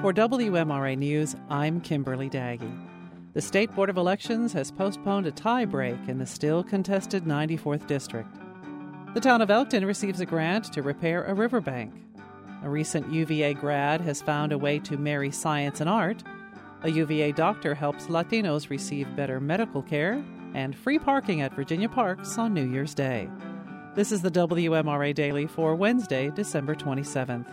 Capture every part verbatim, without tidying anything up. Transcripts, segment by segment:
For W M R A News, I'm Kimberly Daggy. The State Board of Elections has postponed a tie-break in the still contested ninety-fourth District. The town of Elkton receives a grant to repair a riverbank. A recent U V A grad has found a way to marry science and art. A U V A doctor helps Latinos receive better medical care. And free parking at Virginia parks on New Year's Day. This is the W M R A Daily for Wednesday, December twenty-seventh.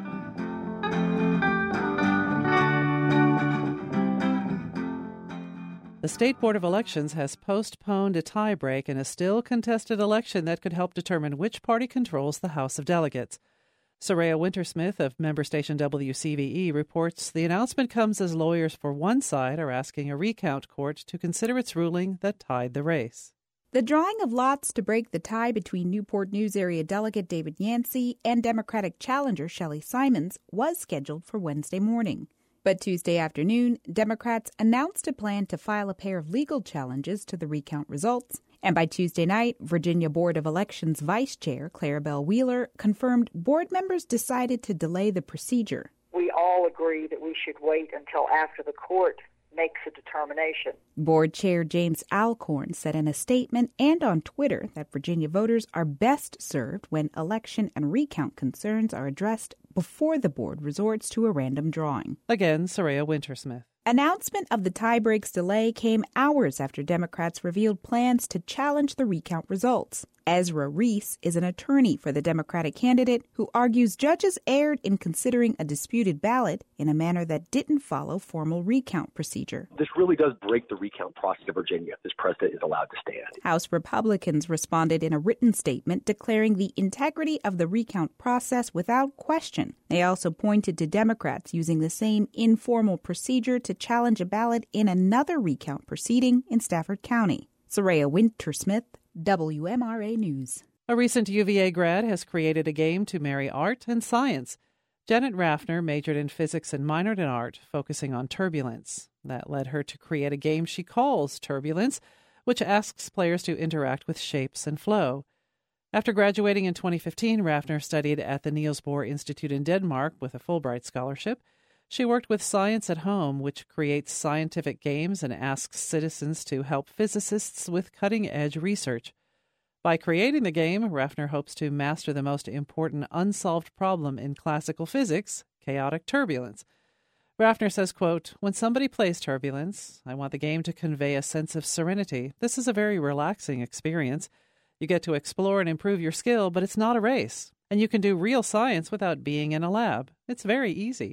The State Board of Elections has postponed a tie-break in a still contested election that could help determine which party controls the House of Delegates. Soraya Wintersmith of member station W C V E reports the announcement comes as lawyers for one side are asking a recount court to consider its ruling that tied the race. The drawing of lots to break the tie between Newport News area delegate David Yancey and Democratic challenger Shelley Simons was scheduled for Wednesday morning. But Tuesday afternoon, Democrats announced a plan to file a pair of legal challenges to the recount results. And by Tuesday night, Virginia Board of Elections Vice Chair Clarabelle Wheeler confirmed board members decided to delay the procedure. We all agree that we should wait until after the court makes a determination. Board Chair James Alcorn said in a statement and on Twitter that Virginia voters are best served when election and recount concerns are addressed before the board resorts to a random drawing. Again, Soraya Wintersmith. Announcement of the tie-break's delay came hours after Democrats revealed plans to challenge the recount results. Ezra Reese is an attorney for the Democratic candidate who argues judges erred in considering a disputed ballot in a manner that didn't follow formal recount procedure. This really does break the recount process of Virginia if this precedent is allowed to stand. House Republicans responded in a written statement declaring the integrity of the recount process without question. They also pointed to Democrats using the same informal procedure to challenge a ballot in another recount proceeding in Stafford County. Soraya Wintersmith, W M R A News. A recent U V A grad has created a game to marry art and science. Janet Raffner majored in physics and minored in art, focusing on turbulence. That led her to create a game she calls Turbulence, which asks players to interact with shapes and flow. After graduating in twenty fifteen, Raffner studied at the Niels Bohr Institute in Denmark with a Fulbright scholarship. She worked with Science at Home, which creates scientific games and asks citizens to help physicists with cutting-edge research. By creating the game, Raffner hopes to master the most important unsolved problem in classical physics, chaotic turbulence. Raffner says, quote, "When somebody plays Turbulence, I want the game to convey a sense of serenity. This is a very relaxing experience. You get to explore and improve your skill, but it's not a race. And you can do real science without being in a lab. It's very easy."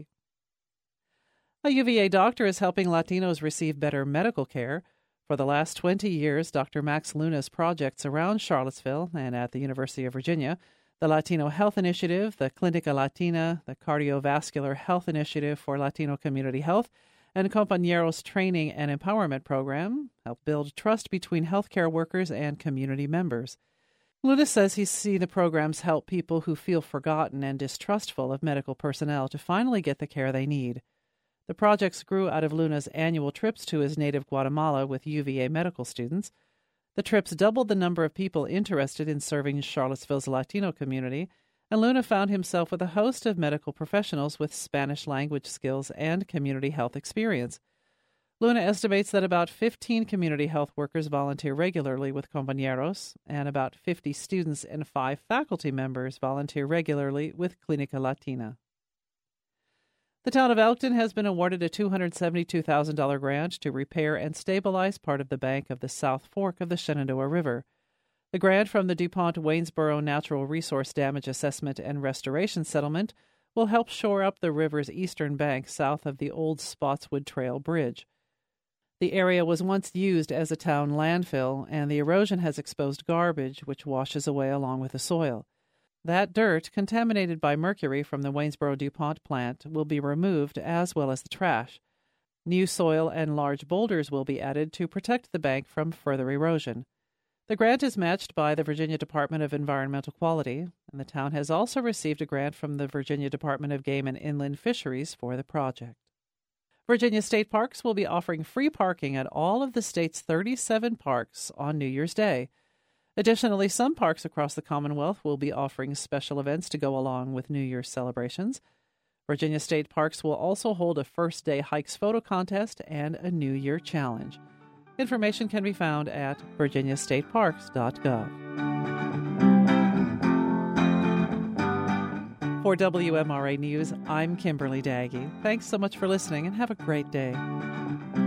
A U V A doctor is helping Latinos receive better medical care. For the last twenty years, Doctor Max Luna's projects around Charlottesville and at the University of Virginia, the Latino Health Initiative, the Clinica Latina, the Cardiovascular Health Initiative for Latino Community Health, and Compañeros Training and Empowerment Program, help build trust between healthcare workers and community members. Luna says he's seen the programs help people who feel forgotten and distrustful of medical personnel to finally get the care they need. The projects grew out of Luna's annual trips to his native Guatemala with U V A medical students. The trips doubled the number of people interested in serving Charlottesville's Latino community, and Luna found himself with a host of medical professionals with Spanish language skills and community health experience. Luna estimates that about fifteen community health workers volunteer regularly with Compañeros, and about fifty students and five faculty members volunteer regularly with Clinica Latina. The town of Elkton has been awarded a two hundred seventy-two thousand dollars grant to repair and stabilize part of the bank of the South Fork of the Shenandoah River. The grant from the DuPont Waynesboro Natural Resource Damage Assessment and Restoration Settlement will help shore up the river's eastern bank south of the old Spotswood Trail Bridge. The area was once used as a town landfill, and the erosion has exposed garbage, which washes away along with the soil. That dirt, contaminated by mercury from the Waynesboro DuPont plant, will be removed, as well as the trash. New soil and large boulders will be added to protect the bank from further erosion. The grant is matched by the Virginia Department of Environmental Quality, and the town has also received a grant from the Virginia Department of Game and Inland Fisheries for the project. Virginia State Parks will be offering free parking at all of the state's thirty-seven parks on New Year's Day. Additionally, some parks across the Commonwealth will be offering special events to go along with New Year's celebrations. Virginia State Parks will also hold a First Day Hikes photo contest and a New Year challenge. Information can be found at virginia state parks dot gov. For W M R A News, I'm Kimberly Daggy. Thanks so much for listening and have a great day.